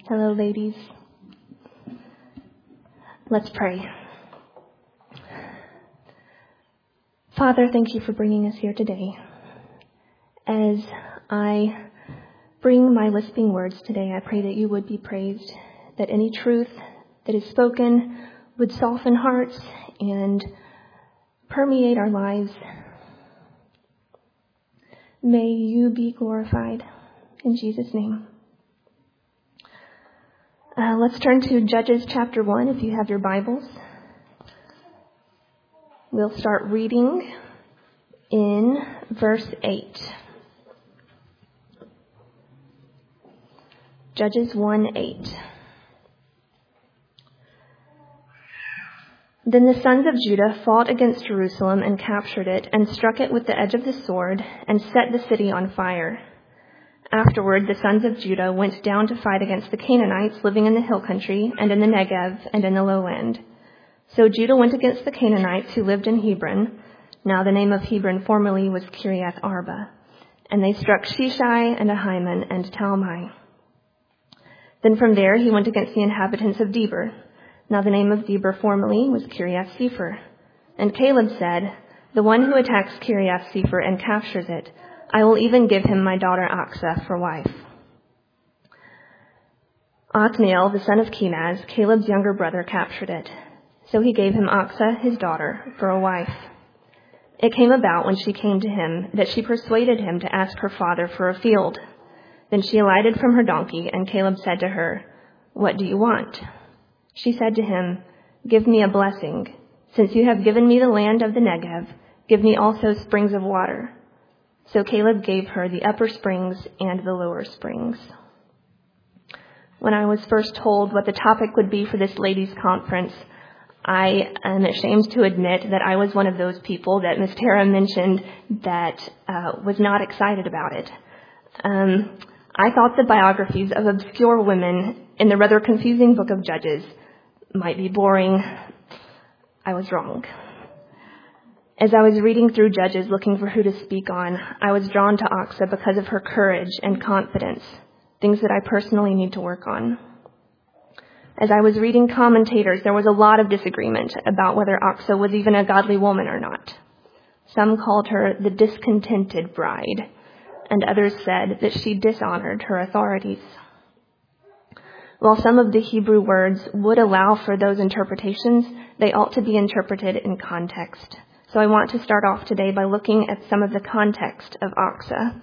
Hello, ladies. Let's pray. Father, thank you for bringing us here today. As I bring my lisping words today, I pray that you would be praised, that any truth that is spoken would soften hearts and permeate our lives. May you be glorified. In Jesus' name. Let's turn to Judges chapter 1 if you have your Bibles. We'll start reading in verse 8. Judges 1:8. Then the sons of Judah fought against Jerusalem and captured it and struck it with the edge of the sword and set the city on fire. Afterward, the sons of Judah went down to fight against the Canaanites living in the hill country and in the Negev and in the lowland. So Judah went against the Canaanites who lived in Hebron. Now the name of Hebron formerly was Kiriath Arba. And they struck Sheshai and Ahiman and Talmai. Then from there he went against the inhabitants of Debir. Now the name of Debir formerly was Kiriath Sefer. And Caleb said, "The one who attacks Kiriath Sefer and captures it, I will even give him my daughter Achsah for wife." Othniel, the son of Kenaz, Caleb's younger brother, captured it. So he gave him Achsah, his daughter, for a wife. It came about when she came to him that she persuaded him to ask her father for a field. Then she alighted from her donkey, and Caleb said to her, "What do you want?" She said to him, "Give me a blessing. Since you have given me the land of the Negev, give me also springs of water." So Caleb gave her the upper springs and the lower springs. When I was first told what the topic would be for this ladies' conference, I am ashamed to admit that I was one of those people that Miss Tara mentioned that was not excited about it. I thought the biographies of obscure women in the rather confusing book of Judges might be boring. I was wrong. As I was reading through Judges looking for who to speak on, I was drawn to Achsah because of her courage and confidence, things that I personally need to work on. As I was reading commentators, there was a lot of disagreement about whether Achsah was even a godly woman or not. Some called her the discontented bride, and others said that she dishonored her authorities. While some of the Hebrew words would allow for those interpretations, they ought to be interpreted in context. So I want to start off today by looking at some of the context of Achsah.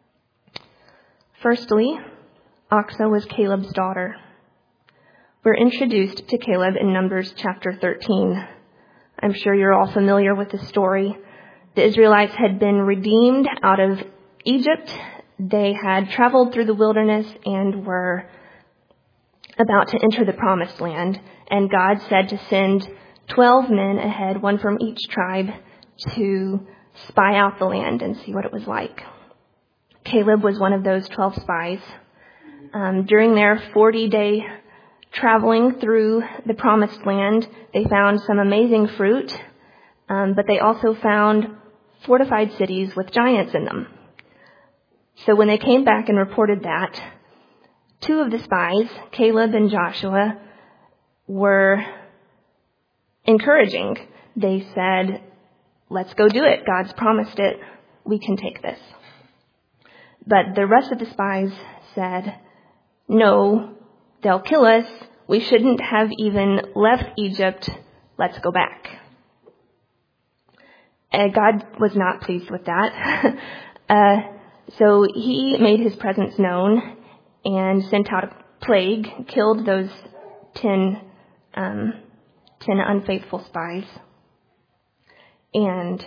Firstly, Achsah was Caleb's daughter. We're introduced to Caleb in Numbers chapter 13. I'm sure you're all familiar with the story. The Israelites had been redeemed out of Egypt. They had traveled through the wilderness and were about to enter the promised land. And God said to send 12 men ahead, one from each tribe, to spy out the land and see what it was like. Caleb was one of those 12 spies. During their 40-day traveling through the promised land, they found some amazing fruit, but they also found fortified cities with giants in them. So when they came back and reported that, two of the spies, Caleb and Joshua, were encouraging. They said, "Let's go do it. God's promised it. We can take this." But the rest of the spies said, "No, they'll kill us. We shouldn't have even left Egypt. Let's go back." God was not pleased with that. So he made his presence known and sent out a plague, killed those 10 unfaithful spies. And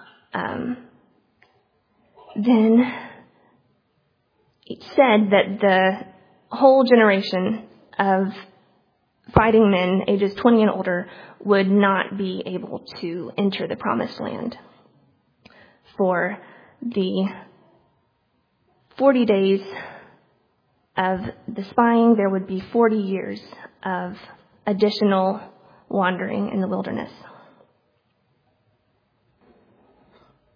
then it said that the whole generation of fighting men, ages 20 and older, would not be able to enter the promised land. For the 40 days of the spying, there would be 40 years of additional wandering in the wilderness.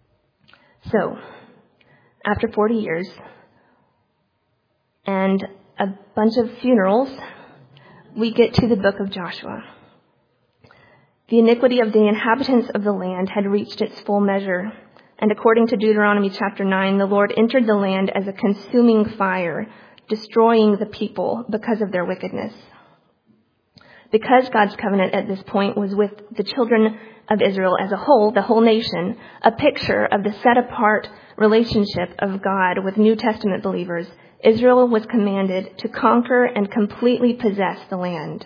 So, after 40 years, and a bunch of funerals, we get to the book of Joshua. The iniquity of the inhabitants of the land had reached its full measure, and according to Deuteronomy chapter 9, the Lord entered the land as a consuming fire, destroying the people because of their wickedness. Because God's covenant at this point was with the children of Israel as a whole, the whole nation, a picture of the set-apart relationship of God with New Testament believers, Israel was commanded to conquer and completely possess the land.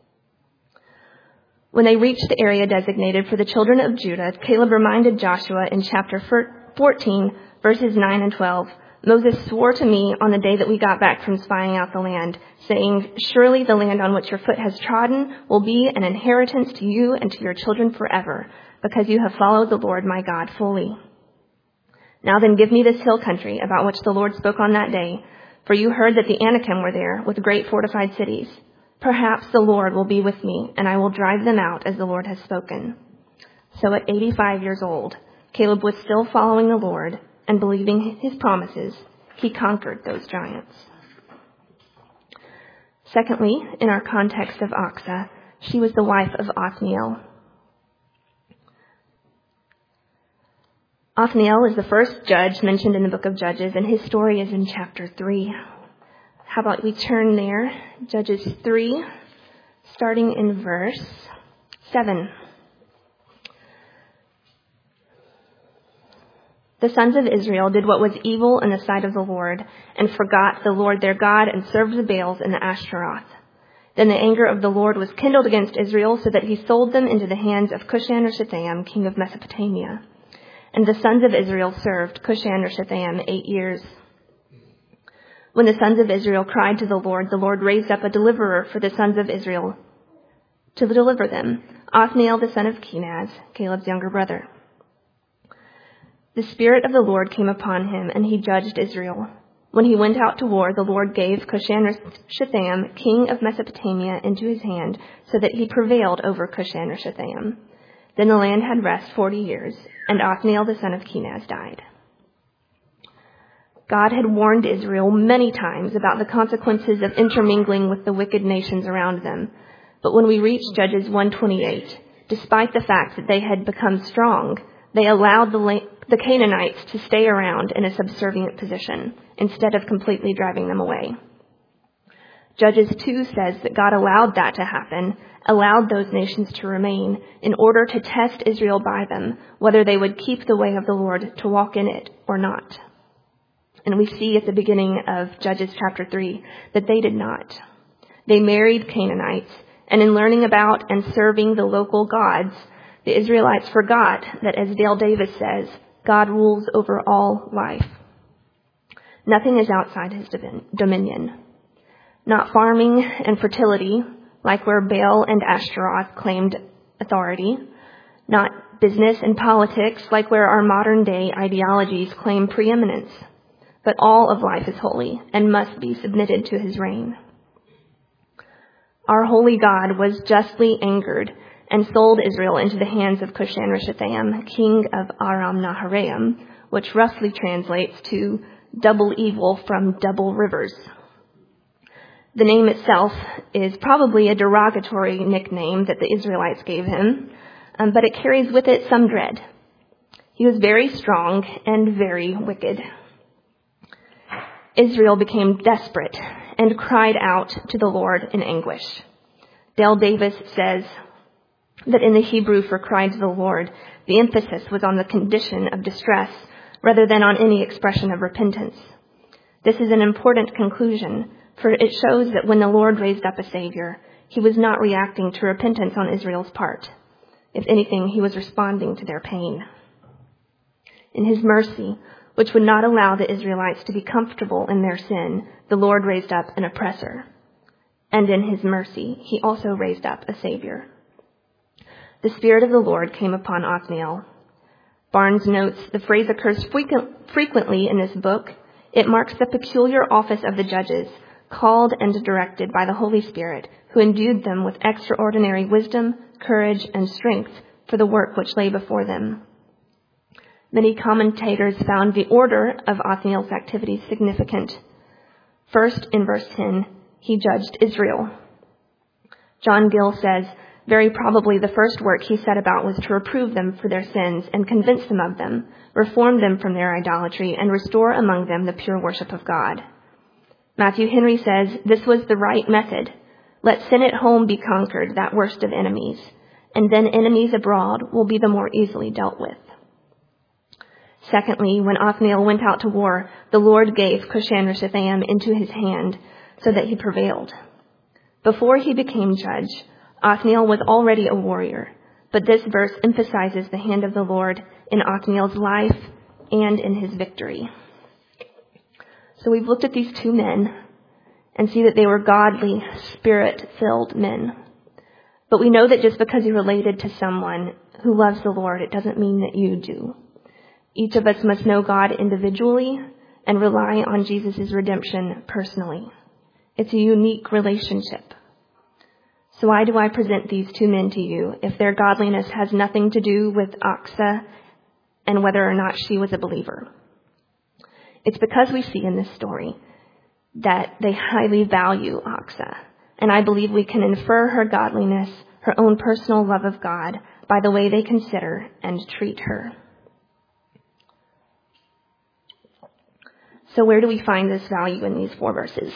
When they reached the area designated for the children of Judah, Caleb reminded Joshua in chapter 14, verses 9 and 12, "Moses swore to me on the day that we got back from spying out the land, saying, 'Surely the land on which your foot has trodden will be an inheritance to you and to your children forever, because you have followed the Lord my God fully.' Now then give me this hill country about which the Lord spoke on that day, for you heard that the Anakim were there with great fortified cities. Perhaps the Lord will be with me, and I will drive them out as the Lord has spoken." So at 85 years old, Caleb was still following the Lord and believing his promises. He conquered those giants. Secondly, in our context of Achsah, she was the wife of Othniel. Othniel is the first judge mentioned in the book of Judges, and his story is in chapter 3. How about we turn there, Judges 3, starting in verse 7. The sons of Israel did what was evil in the sight of the Lord, and forgot the Lord their God, and served the Baals and the Ashtaroth. Then the anger of the Lord was kindled against Israel, so that he sold them into the hands of Cushan-Rishathaim, king of Mesopotamia. And the sons of Israel served Cushan-Rishathaim 8 years. When the sons of Israel cried to the Lord raised up a deliverer for the sons of Israel to deliver them, Othniel the son of Kenaz, Caleb's younger brother. The Spirit of the Lord came upon him, and he judged Israel. When he went out to war, the Lord gave Cushan-Rishathaim, king of Mesopotamia, into his hand, so that he prevailed over Cushan-Rishathaim. Then the land had rest 40 years, and Othniel the son of Kenaz died. God had warned Israel many times about the consequences of intermingling with the wicked nations around them. But when we reach Judges 1:28, despite the fact that they had become strong, they allowed the Canaanites to stay around in a subservient position instead of completely driving them away. Judges 2 says that God allowed that to happen, allowed those nations to remain in order to test Israel by them, whether they would keep the way of the Lord to walk in it or not. And we see at the beginning of Judges chapter 3 that they did not. They married Canaanites, and in learning about and serving the local gods, the Israelites forgot that, as Dale Davis says, God rules over all life. Nothing is outside his dominion. Not farming and fertility, like where Baal and Ashtaroth claimed authority. Not business and politics, like where our modern day ideologies claim preeminence. But all of life is holy and must be submitted to his reign. Our holy God was justly angered and sold Israel into the hands of Cushan-Rishathaim, king of Aram-Naharaim, which roughly translates to double evil from double rivers. The name itself is probably a derogatory nickname that the Israelites gave him, but it carries with it some dread. He was very strong and very wicked. Israel became desperate and cried out to the Lord in anguish. Dale Davis says that in the Hebrew for cried to the Lord, the emphasis was on the condition of distress rather than on any expression of repentance. This is an important conclusion, for it shows that when the Lord raised up a Savior, he was not reacting to repentance on Israel's part. If anything, he was responding to their pain. In his mercy, which would not allow the Israelites to be comfortable in their sin, the Lord raised up an oppressor. And in his mercy, he also raised up a Savior. The Spirit of the Lord came upon Othniel. Barnes notes the phrase occurs frequently in this book. It marks the peculiar office of the judges, called and directed by the Holy Spirit, who endued them with extraordinary wisdom, courage, and strength for the work which lay before them. Many commentators found the order of Othniel's activities significant. First, in verse 10, he judged Israel. John Gill says, very probably the first work he set about was to reprove them for their sins and convince them of them, reform them from their idolatry, and restore among them the pure worship of God. Matthew Henry says, this was the right method. Let sin at home be conquered, that worst of enemies, and then enemies abroad will be the more easily dealt with. Secondly, when Othniel went out to war, the Lord gave Cushan-Rishathaim into his hand so that he prevailed. Before he became judge, Othniel was already a warrior, but this verse emphasizes the hand of the Lord in Othniel's life and in his victory. So we've looked at these two men and see that they were godly, spirit-filled men. But we know that just because you're related to someone who loves the Lord, it doesn't mean that you do. Each of us must know God individually and rely on Jesus' redemption personally. It's a unique relationship. So why do I present these two men to you if their godliness has nothing to do with Achsah and whether or not she was a believer? It's because we see in this story that they highly value Achsah, and I believe we can infer her godliness, her own personal love of God, by the way they consider and treat her. So where do we find this value in these 4 verses?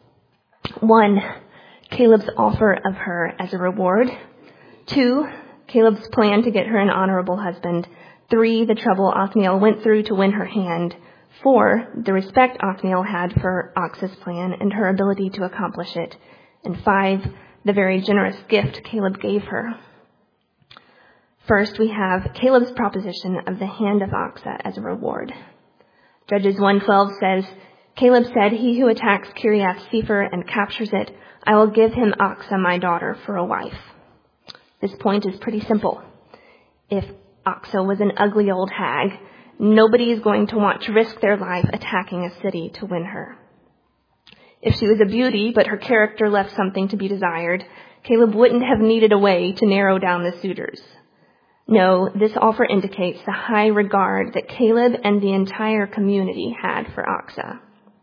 1, Caleb's offer of her as a reward. 2, Caleb's plan to get her an honorable husband. 3, the trouble Othniel went through to win her hand. 4, the respect Othniel had for Achsah's plan and her ability to accomplish it. And 5, the very generous gift Caleb gave her. First, we have Caleb's proposition of the hand of Achsah as a reward. Judges 1:12 says, Caleb said, he who attacks Kiriath-Sepher and captures it, I will give him Achsah, my daughter, for a wife. This point is pretty simple. If Achsah was an ugly old hag, nobody is going to want to risk their life attacking a city to win her. If she was a beauty, but her character left something to be desired, Caleb wouldn't have needed a way to narrow down the suitors. No, this offer indicates the high regard that Caleb and the entire community had for Achsah.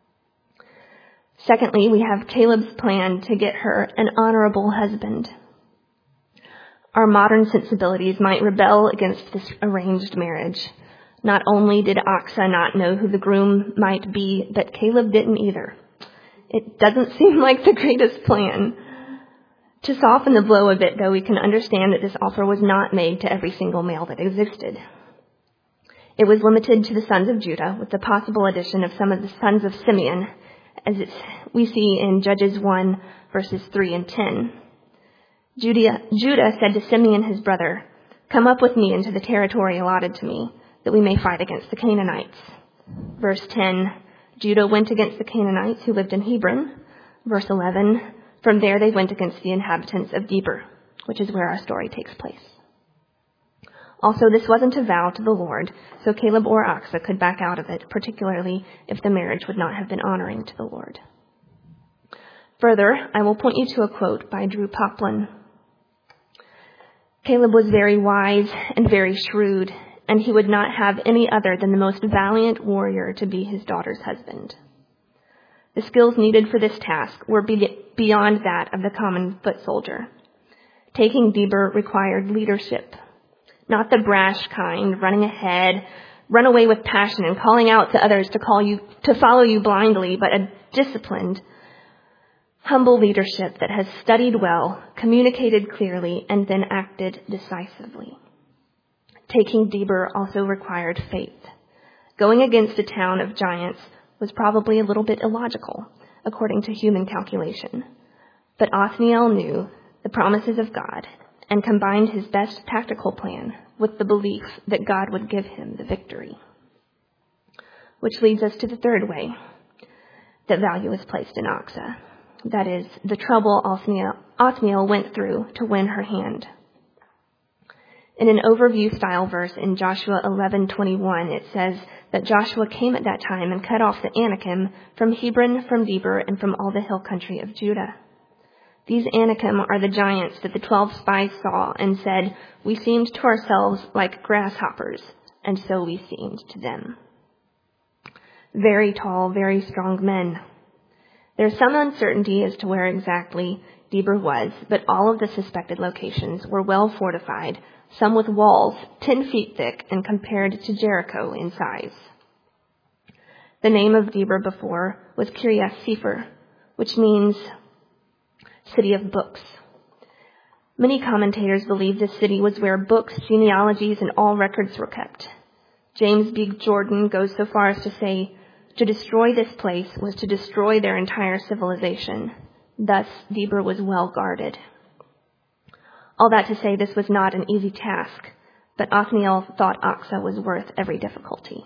Secondly, we have Caleb's plan to get her an honorable husband. Our modern sensibilities might rebel against this arranged marriage. Not only did Achsah not know who the groom might be, but Caleb didn't either. It doesn't seem like the greatest plan. To soften the blow a bit, though, we can understand that this offer was not made to every single male that existed. It was limited to the sons of Judah, with the possible addition of some of the sons of Simeon, as we see in Judges 1, verses 3 and 10. Judah said to Simeon, his brother, come up with me into the territory allotted to me, that we may fight against the Canaanites. Verse 10, Judah went against the Canaanites who lived in Hebron. Verse 11, from there they went against the inhabitants of Debir, which is where our story takes place. Also, this wasn't a vow to the Lord, so Caleb or Achsah could back out of it, particularly if the marriage would not have been honoring to the Lord. Further, I will point you to a quote by Drew Poplin. Caleb was very wise and very shrewd, and he would not have any other than the most valiant warrior to be his daughter's husband. The skills needed for this task were beyond that of the common foot soldier. Taking Debir required leadership, not the brash kind, running ahead, run away with passion and calling out to others to follow you blindly, but a disciplined, humble leadership that has studied well, communicated clearly, and then acted decisively. Taking Debir also required faith. Going against a town of giants was probably a little bit illogical, according to human calculation. But Othniel knew the promises of God and combined his best tactical plan with the belief that God would give him the victory. Which leads us to the third way that value is placed in Achsah. That is, the trouble Othniel went through to win her hand. In an overview-style verse in Joshua 11:21, it says that Joshua came at that time and cut off the Anakim from Hebron, from Debir, and from all the hill country of Judah. These Anakim are the giants that the 12 spies saw and said, we seemed to ourselves like grasshoppers, and so we seemed to them. Very tall, very strong men. There's some uncertainty as to where exactly Debir was, but all of the suspected locations were well fortified, some with walls 10 feet thick and compared to Jericho in size. The name of Debir before was Kiriath Sefer, which means city of books. Many commentators believe this city was where books, genealogies, and all records were kept. James B. Jordan goes so far as to say, to destroy this place was to destroy their entire civilization. Thus, Debir was well guarded. All that to say, this was not an easy task, but Othniel thought Achsah was worth every difficulty.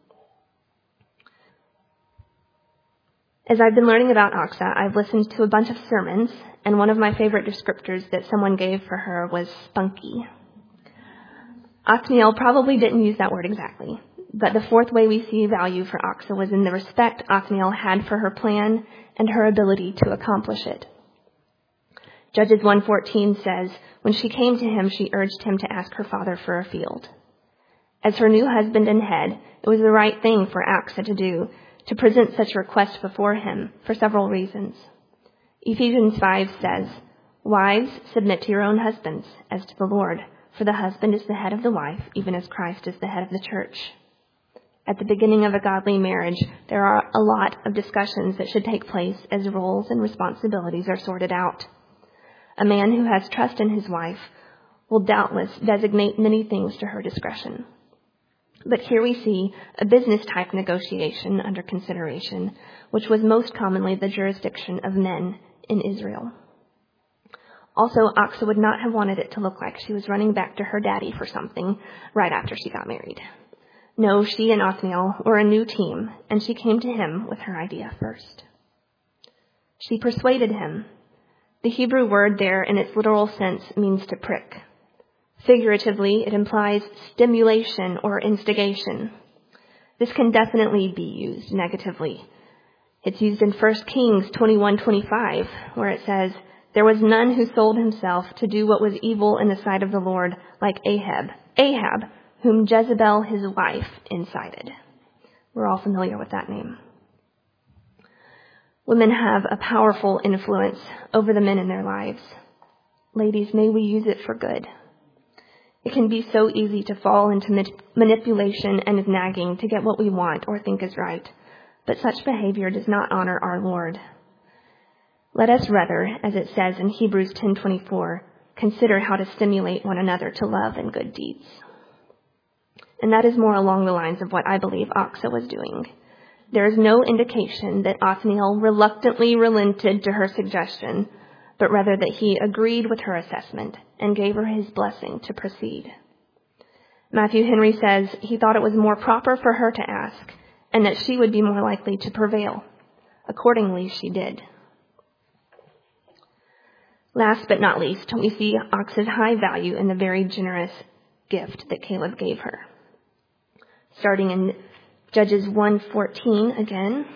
As I've been learning about Achsah, I've listened to a bunch of sermons, and one of my favorite descriptors that someone gave for her was spunky. Othniel probably didn't use that word exactly, but the fourth way we see value for Achsah was in the respect Othniel had for her plan and her ability to accomplish it. Judges 1:14 says, when she came to him, she urged him to ask her father for a field. As her new husband and head, it was the right thing for Achsah to do, to present such a request before him for several reasons. Ephesians 5 says, wives, submit to your own husbands as to the Lord, for the husband is the head of the wife, even as Christ is the head of the church. At the beginning of a godly marriage, there are a lot of discussions that should take place as roles and responsibilities are sorted out. A man who has trust in his wife will doubtless designate many things to her discretion. But here we see a business-type negotiation under consideration, which was most commonly the jurisdiction of men in Israel. Also, Achsah would not have wanted it to look like she was running back to her daddy for something right after she got married. No, she and Othniel were a new team, and she came to him with her idea first. She persuaded him. The Hebrew word there in its literal sense means to prick. Figuratively, it implies stimulation or instigation. This can definitely be used negatively. It's used in 1 Kings 21:25, where it says, there was none who sold himself to do what was evil in the sight of the Lord like Ahab, whom Jezebel his wife incited. We're all familiar with that name. Women have a powerful influence over the men in their lives. Ladies, may we use it for good. It can be so easy to fall into manipulation and nagging to get what we want or think is right, but such behavior does not honor our Lord. Let us rather, as it says in Hebrews 10:24, consider how to stimulate one another to love and good deeds. And that is more along the lines of what I believe Achsah was doing. There is no indication that Othniel reluctantly relented to her suggestion, but rather that he agreed with her assessment and gave her his blessing to proceed. Matthew Henry says he thought it was more proper for her to ask, and that she would be more likely to prevail. Accordingly, she did. Last but not least, we see Achsah's high value in the very generous gift that Caleb gave her. Starting in Judges 1:14 again.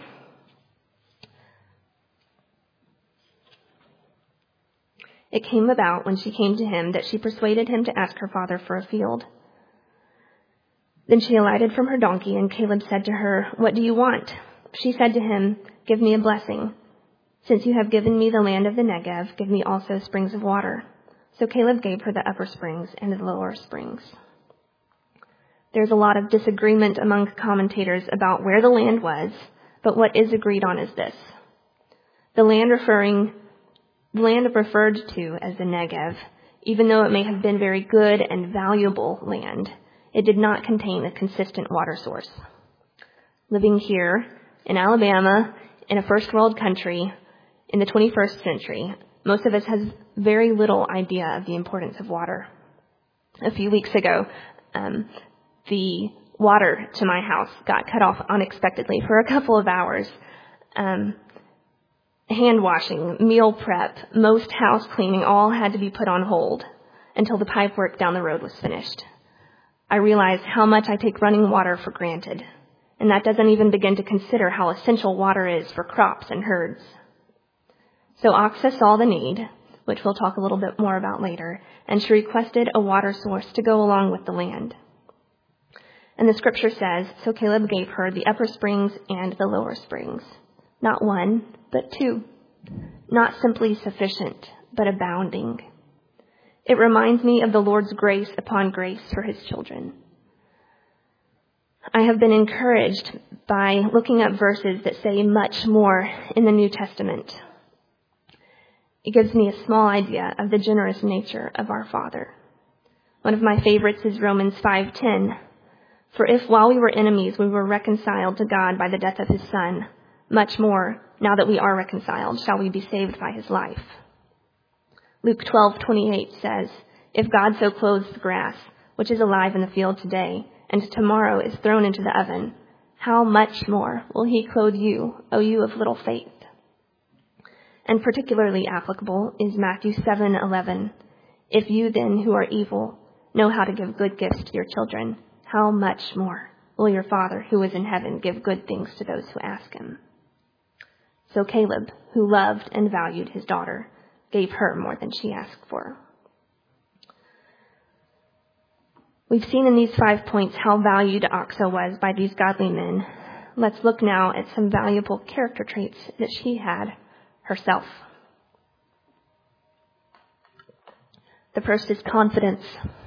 It came about when she came to him that she persuaded him to ask her father for a field. Then she alighted from her donkey, and Caleb said to her, what do you want? She said to him, give me a blessing. Since you have given me the land of the Negev, give me also springs of water. So Caleb gave her the upper springs and the lower springs. There's a lot of disagreement among commentators about where the land was, but what is agreed on is this. The land referred to as the Negev, even though it may have been very good and valuable land, it did not contain a consistent water source. Living here in Alabama, in a first world country, in the 21st century, most of us has very little idea of the importance of water. A few weeks ago, the water to my house got cut off unexpectedly for a couple of hours. Hand washing, meal prep, most house cleaning all had to be put on hold until the pipe work down the road was finished. I realized how much I take running water for granted, and that doesn't even begin to consider how essential water is for crops and herds. So Achsah saw the need, which we'll talk a little bit more about later, and she requested a water source to go along with the land. And the scripture says, so Caleb gave her the upper springs and the lower springs. Not one, but two, not simply sufficient, but abounding. It reminds me of the Lord's grace upon grace for his children. I have been encouraged by looking up verses that say much more in the New Testament. It gives me a small idea of the generous nature of our Father. One of my favorites is Romans 5:10. For if while we were enemies, we were reconciled to God by the death of his Son, much more, now that we are reconciled, shall we be saved by his life. Luke 12:28 says, if God so clothes the grass, which is alive in the field today, and tomorrow is thrown into the oven, how much more will he clothe you, O you of little faith? And particularly applicable is Matthew 7:11. If you then, who are evil, know how to give good gifts to your children, how much more will your Father who is in heaven give good things to those who ask him? So Caleb, who loved and valued his daughter, gave her more than she asked for. We've seen in these 5 points how valued Achsah was by these godly men. Let's look now at some valuable character traits that she had herself. The first is confidence.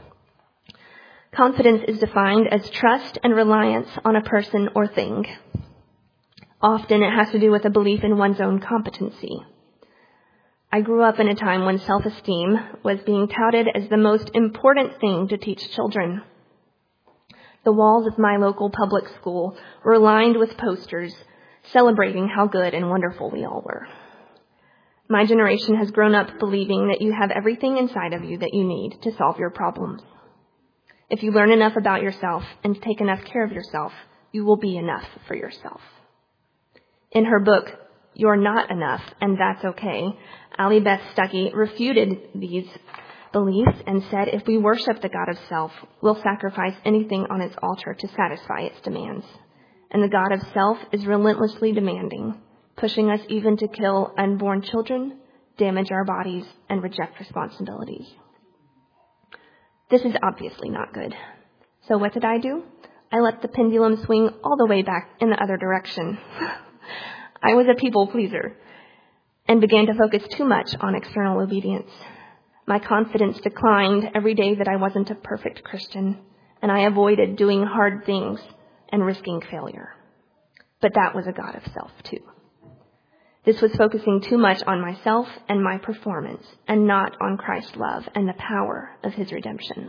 Confidence is defined as trust and reliance on a person or thing. Often it has to do with a belief in one's own competency. I grew up in a time when self-esteem was being touted as the most important thing to teach children. The walls of my local public school were lined with posters celebrating how good and wonderful we all were. My generation has grown up believing that you have everything inside of you that you need to solve your problems. If you learn enough about yourself and take enough care of yourself, you will be enough for yourself. In her book, You're Not Enough, and That's Okay, Allie Beth Stuckey refuted these beliefs and said if we worship the God of self, we'll sacrifice anything on its altar to satisfy its demands. And the God of self is relentlessly demanding, pushing us even to kill unborn children, damage our bodies, and reject responsibilities. This is obviously not good. So what did I do? I let the pendulum swing all the way back in the other direction. I was a people pleaser and began to focus too much on external obedience. My confidence declined every day that I wasn't a perfect Christian, and I avoided doing hard things and risking failure. But that was a God of self, too. This was focusing too much on myself and my performance, and not on Christ's love and the power of his redemption.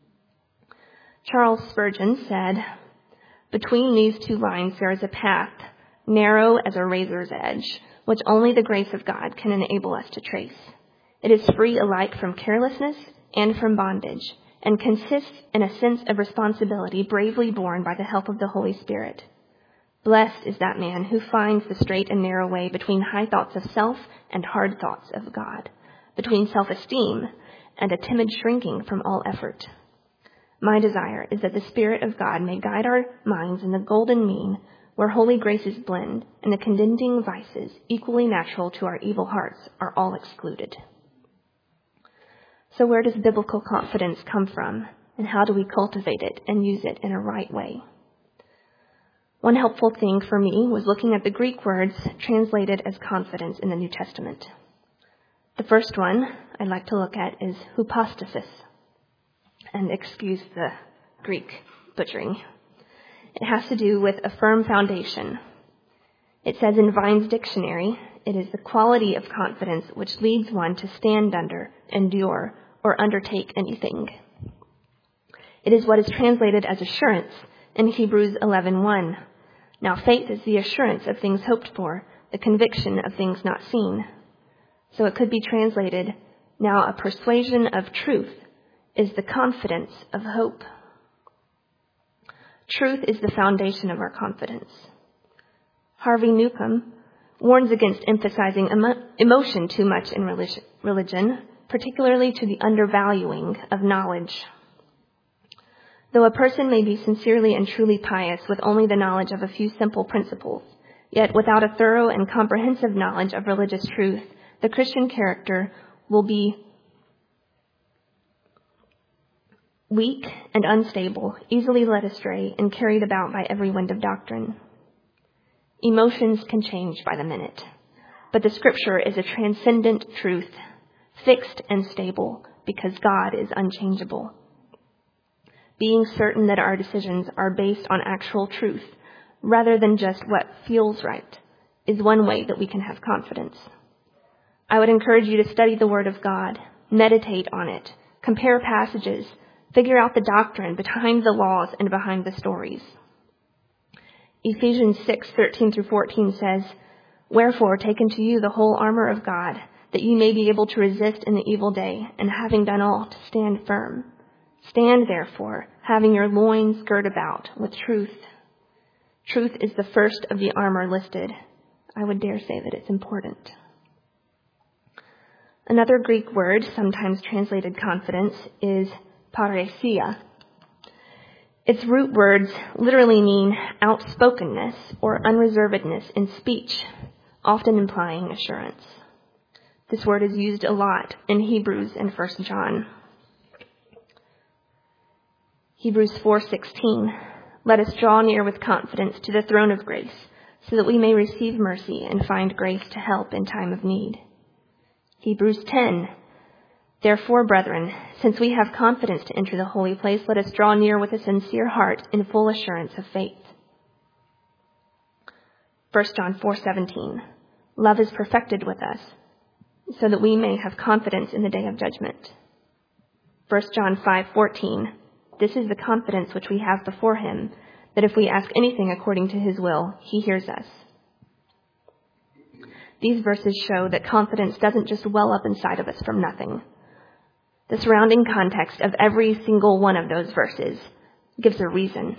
Charles Spurgeon said, between these two lines there is a path, narrow as a razor's edge, which only the grace of God can enable us to trace. It is free alike from carelessness and from bondage, and consists in a sense of responsibility bravely borne by the help of the Holy Spirit. Blessed is that man who finds the straight and narrow way between high thoughts of self and hard thoughts of God, between self-esteem and a timid shrinking from all effort. My desire is that the Spirit of God may guide our minds in the golden mean, where holy graces blend and the condensing vices, equally natural to our evil hearts, are all excluded. So where does biblical confidence come from, and how do we cultivate it and use it in a right way? One helpful thing for me was looking at the Greek words translated as confidence in the New Testament. The first one I'd like to look at is hypostasis, and excuse the Greek butchering. It has to do with a firm foundation. It says in Vine's dictionary, it is the quality of confidence which leads one to stand under, endure, or undertake anything. It is what is translated as assurance in Hebrews 11:1. Now faith is the assurance of things hoped for, the conviction of things not seen. So it could be translated, now a persuasion of truth is the confidence of hope. Truth is the foundation of our confidence. Harvey Newcomb warns against emphasizing emotion too much in religion, particularly to the undervaluing of knowledge. Though a person may be sincerely and truly pious with only the knowledge of a few simple principles, yet without a thorough and comprehensive knowledge of religious truth, the Christian character will be weak and unstable, easily led astray, and carried about by every wind of doctrine. Emotions can change by the minute, but the Scripture is a transcendent truth, fixed and stable, because God is unchangeable. Being certain that our decisions are based on actual truth, rather than just what feels right, is one way that we can have confidence. I would encourage you to study the Word of God, meditate on it, compare passages, figure out the doctrine behind the laws and behind the stories. Ephesians 6:13-14 says, "Wherefore take unto you the whole armor of God, that ye may be able to resist in the evil day, and having done all, to stand firm. Stand therefore, having your loins girt about with truth." Truth is the first of the armor listed. I would dare say that it's important. Another Greek word, sometimes translated confidence, is parousia. Its root words literally mean outspokenness or unreservedness in speech, often implying assurance. This word is used a lot in Hebrews and 1 John. Hebrews 4:16, "Let us draw near with confidence to the throne of grace, so that we may receive mercy and find grace to help in time of need." Hebrews 10, "Therefore, brethren, since we have confidence to enter the holy place, let us draw near with a sincere heart in full assurance of faith." 1 John 4:17, "Love is perfected with us, so that we may have confidence in the day of judgment." 1 John 5:14, "This is the confidence which we have before him, that if we ask anything according to his will, he hears us." These verses show that confidence doesn't just well up inside of us from nothing. The surrounding context of every single one of those verses gives a reason.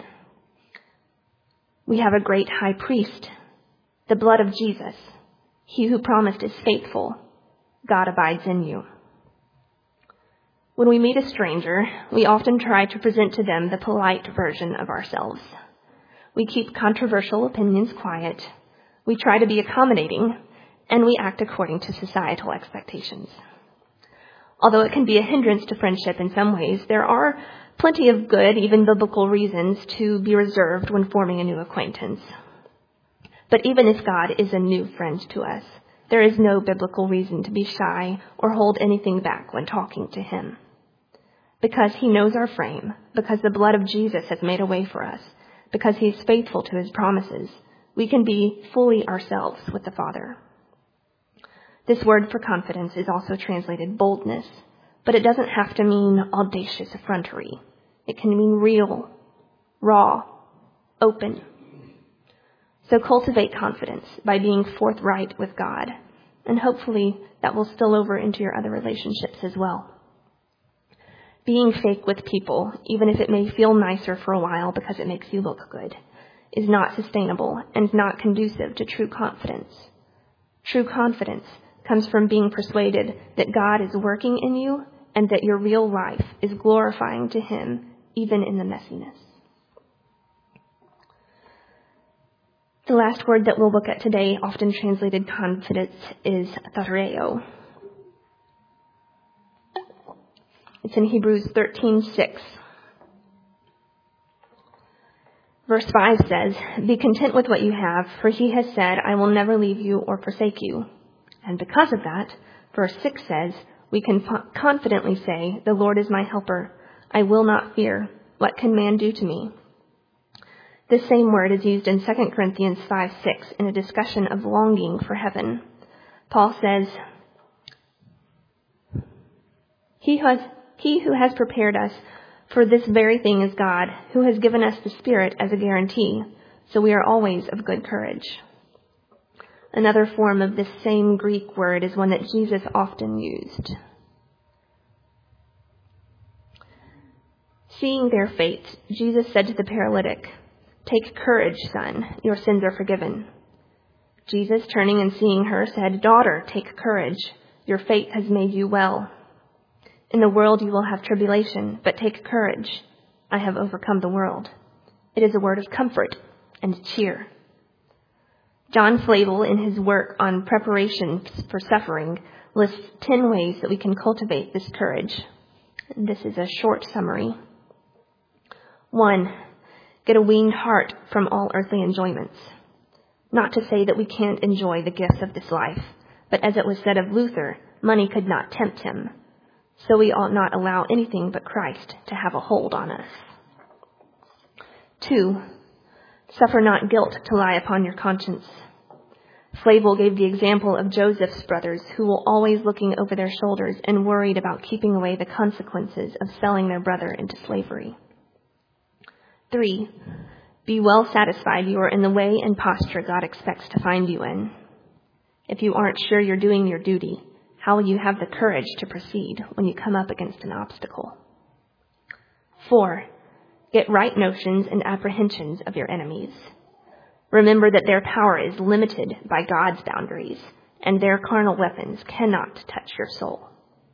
We have a great high priest, the blood of Jesus. He who promised is faithful. God abides in you. When we meet a stranger, we often try to present to them the polite version of ourselves. We keep controversial opinions quiet. We try to be accommodating, and we act according to societal expectations. Although it can be a hindrance to friendship in some ways, there are plenty of good, even biblical reasons to be reserved when forming a new acquaintance. But even if God is a new friend to us, there is no biblical reason to be shy or hold anything back when talking to him. Because he knows our frame, because the blood of Jesus has made a way for us, because he is faithful to his promises, we can be fully ourselves with the Father. This word for confidence is also translated boldness, but it doesn't have to mean audacious effrontery. It can mean real, raw, open. So cultivate confidence by being forthright with God, and hopefully that will spill over into your other relationships as well. Being fake with people, even if it may feel nicer for a while because it makes you look good, is not sustainable and not conducive to true confidence. True confidence comes from being persuaded that God is working in you and that your real life is glorifying to him, even in the messiness. The last word that we'll look at today, often translated confidence, is thareo. It's in Hebrews 13:6. Verse 5 says, "Be content with what you have, for he has said, I will never leave you or forsake you." And because of that, verse 6 says, we can confidently say, "The Lord is my helper. I will not fear. What can man do to me?" This same word is used in 2 Corinthians 5:6 in a discussion of longing for heaven. Paul says, He who has prepared us for this very thing is God, who has given us the Spirit as a guarantee, so we are always of good courage." Another form of this same Greek word is one that Jesus often used. Seeing their fate, Jesus said to the paralytic, "Take courage, son, your sins are forgiven." Jesus, turning and seeing her, said, "Daughter, take courage, your faith has made you well. In the world you will have tribulation, but take courage, I have overcome the world." It is a word of comfort and cheer. John Flavel, in his work on preparations for suffering, lists 10 ways that we can cultivate this courage. This is a short summary. 1, get a weaned heart from all earthly enjoyments. Not to say that we can't enjoy the gifts of this life, But as it was said of Luther, money could not tempt him. So we ought not allow anything but Christ to have a hold on us. 2. Suffer not guilt to lie upon your conscience. Flavel gave the example of Joseph's brothers, who were always looking over their shoulders and worried about keeping away the consequences of selling their brother into slavery. 3. Be well satisfied you are in the way and posture God expects to find you in. If you aren't sure you're doing your duty, how will you have the courage to proceed when you come up against an obstacle? 4. Get right notions and apprehensions of your enemies. Remember that their power is limited by God's boundaries, and their carnal weapons cannot touch your soul.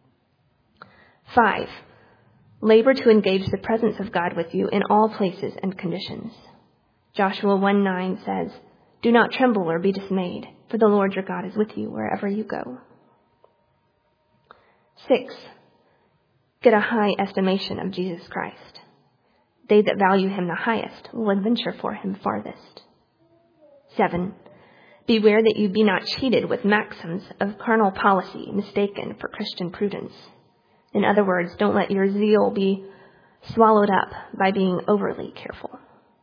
5. Labor to engage the presence of God with you in all places and conditions. Joshua 1:9 says, "Do not tremble or be dismayed, for the Lord your God is with you wherever you go." 6. Get a high estimation of Jesus Christ. They that value him the highest will adventure for him farthest. 7. Beware that you be not cheated with maxims of carnal policy mistaken for Christian prudence. In other words, don't let your zeal be swallowed up by being overly careful.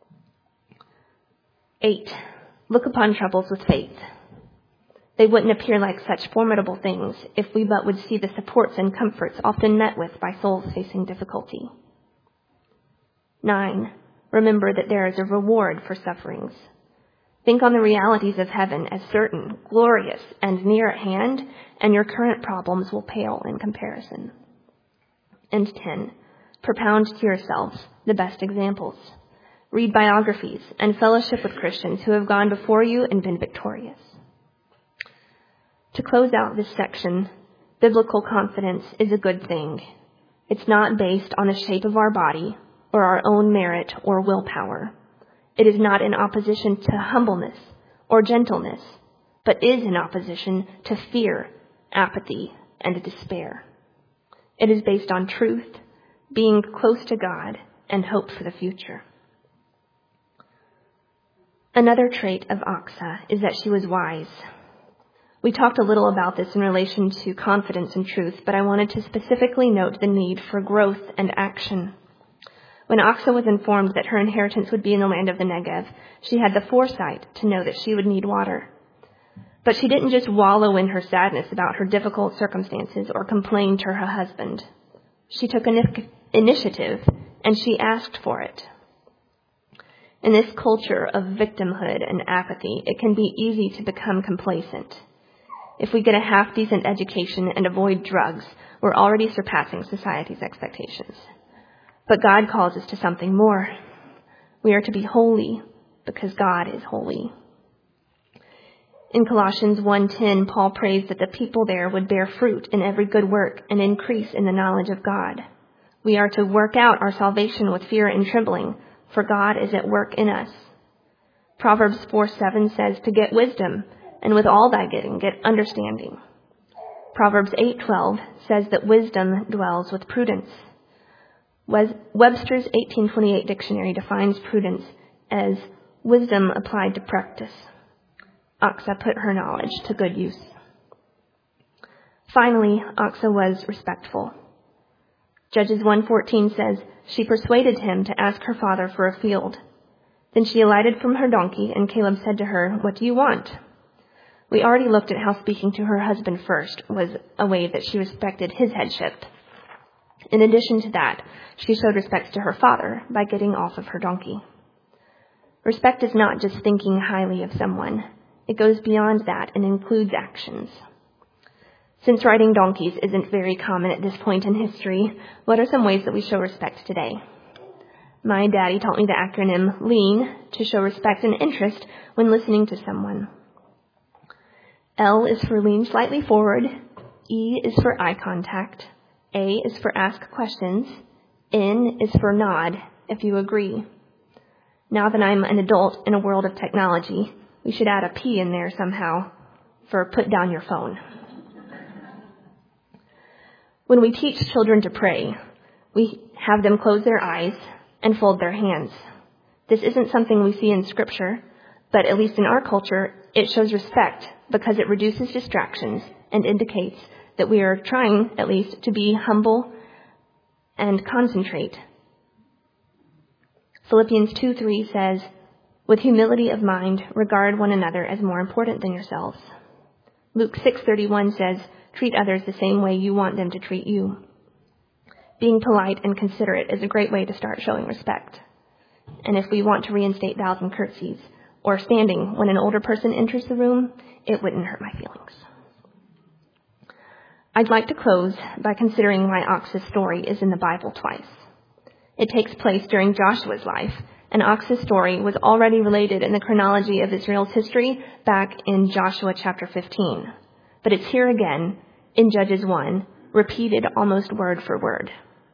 8. Look upon troubles with faith. They wouldn't appear like such formidable things if we but would see the supports and comforts often met with by souls facing difficulty. 9. Remember that there is a reward for sufferings. Think on the realities of heaven as certain, glorious, and near at hand, and your current problems will pale in comparison. And 10. Propound to yourselves the best examples. Read biographies and fellowship with Christians who have gone before you and been victorious. To close out this section, biblical confidence is a good thing. It's not based on the shape of our body or our own merit or willpower. It is not in opposition to humbleness or gentleness, but is in opposition to fear, apathy, and despair. It is based on truth, being close to God, and hope for the future. Another trait of Achsah is that she was wise. We talked a little about this in relation to confidence and truth, but I wanted to specifically note the need for growth and action. When Achsah was informed that her inheritance would be in the land of the Negev, she had the foresight to know that she would need water. But she didn't just wallow in her sadness about her difficult circumstances or complain to her husband. She took initiative, and she asked for it. In this culture of victimhood and apathy, it can be easy to become complacent. If we get a half-decent education and avoid drugs, we're already surpassing society's expectations. But God calls us to something more. We are to be holy because God is holy. In Colossians 1:10, Paul prays that the people there would bear fruit in every good work and increase in the knowledge of God. We are to work out our salvation with fear and trembling, for God is at work in us. Proverbs 4:7 says to get wisdom, and with all thy getting, get understanding. Proverbs 8:12 says that wisdom dwells with prudence. Webster's 1828 dictionary defines prudence as wisdom applied to practice. Achsah put her knowledge to good use. Finally, Achsah was respectful. Judges 1:14 says, she persuaded him to ask her father for a field. Then she alighted from her donkey, and Caleb said to her, "What do you want?" We already looked at how speaking to her husband first was a way that she respected his headship. In addition to that, she showed respect to her father by getting off of her donkey. Respect is not just thinking highly of someone. It goes beyond that and includes actions. Since riding donkeys isn't very common at this point in history, what are some ways that we show respect today? My daddy taught me the acronym LEAN to show respect and interest when listening to someone. L is for lean slightly forward. E is for eye contact. A is for ask questions. N is for nod, if you agree. Now that I'm an adult in a world of technology, we should add a P in there somehow for put down your phone. When we teach children to pray, we have them close their eyes and fold their hands. This isn't something we see in Scripture, but at least in our culture, it shows respect because it reduces distractions and indicates that we are trying, at least, to be humble and concentrate. Philippians 2:3 says, "With humility of mind, regard one another as more important than yourselves." Luke 6:31 says, "Treat others the same way you want them to treat you." Being polite and considerate is a great way to start showing respect. And if we want to reinstate bows and curtsies, or standing when an older person enters the room, it wouldn't hurt my feelings. I'd like to close by considering why Ox's story is in the Bible twice. It takes place during Joshua's life, and Ox's story was already related in the chronology of Israel's history back in Joshua chapter 15. But it's here again in Judges 1, repeated almost word for word.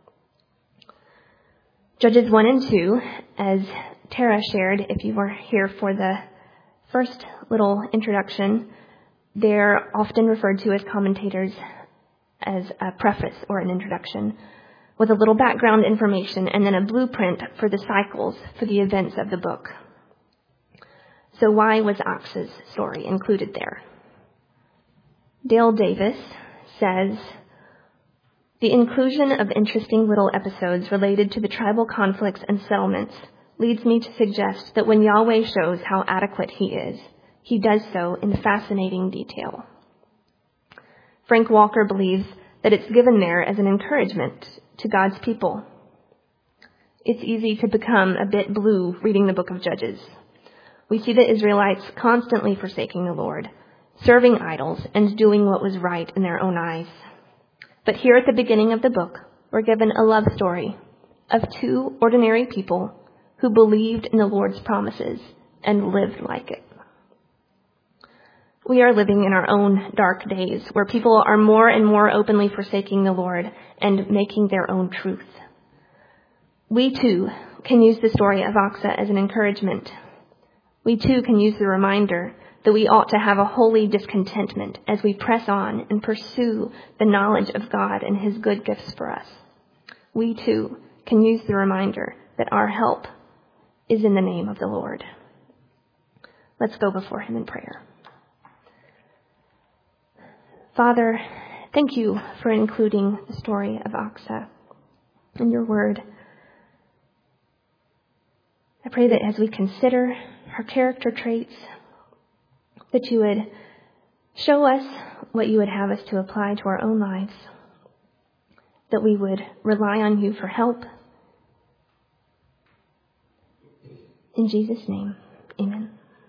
Judges 1 and 2, as Tara shared, if you were here for the first little introduction, they're often referred to as commentators as a preface or an introduction, with a little background information and then a blueprint for the cycles for the events of the book. So why was Ox's story included there? Dale Davis says, "The inclusion of interesting little episodes related to the tribal conflicts and settlements leads me to suggest that when Yahweh shows how adequate he is, he does so in fascinating detail." Frank Walker believes that it's given there as an encouragement to God's people. It's easy to become a bit blue reading the book of Judges. We see the Israelites constantly forsaking the Lord, serving idols, and doing what was right in their own eyes. But here at the beginning of the book, we're given a love story of two ordinary people who believed in the Lord's promises and lived like it. We are living in our own dark days where people are more and more openly forsaking the Lord and making their own truth. We too can use the story of Oxah as an encouragement. We too can use the reminder that we ought to have a holy discontentment as we press on and pursue the knowledge of God and his good gifts for us. We too can use the reminder that our help is in the name of the Lord. Let's go before him in prayer. Father, thank you for including the story of Oxah in your word. I pray that as we consider her character traits, that you would show us what you would have us to apply to our own lives, that we would rely on you for help. In Jesus' name, amen.